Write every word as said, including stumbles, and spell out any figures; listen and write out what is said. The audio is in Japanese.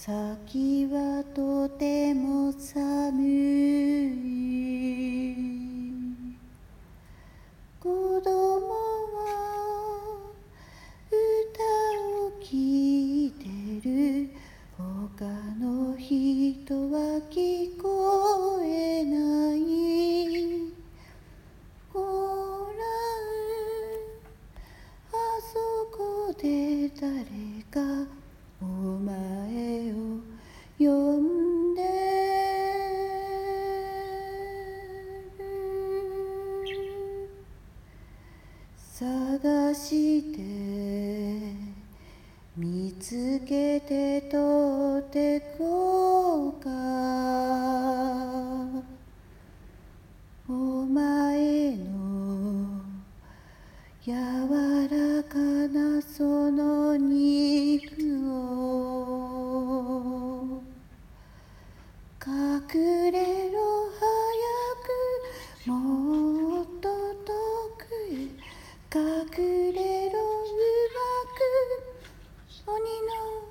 先はとても寒い。子供は歌を聴いてる。他の人は聞こえない。ほらあそこで誰かお前を呼んでる。探して見つけて取ってこうか。お前の柔らかなその肉を隠れろ早くもう